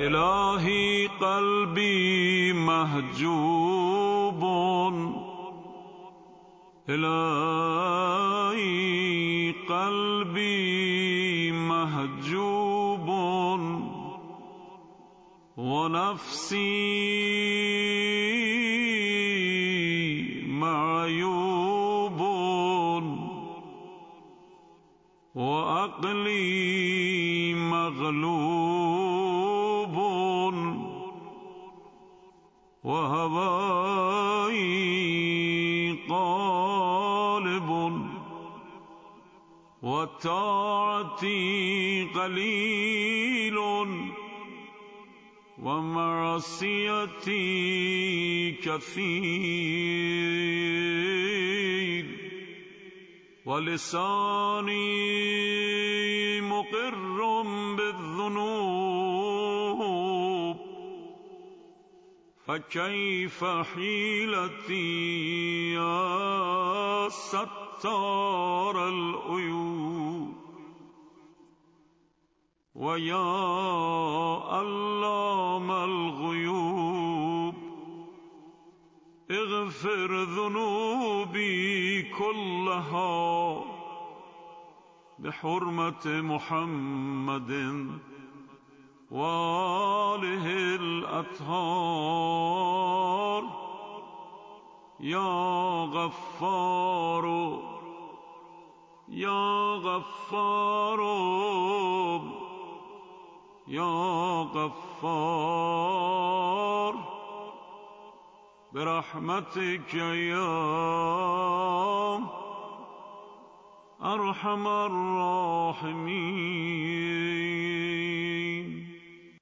الهی قلبی محجوب، الهی قلبی محجوب و نفسی معیوب و عقلی مغلوب و هوایی غالب و طاعتی قلیل و معصیتی کثیر و لسانی مقر بالذنوب فکیف حیلتی یا ستار العیوب و یا علام الغیوب اغفر ذنوبی كلها بحرمة محمد وآله الأطهار یا غفار یا غفار یا غفار برحمتك یا ارحم الراحمین.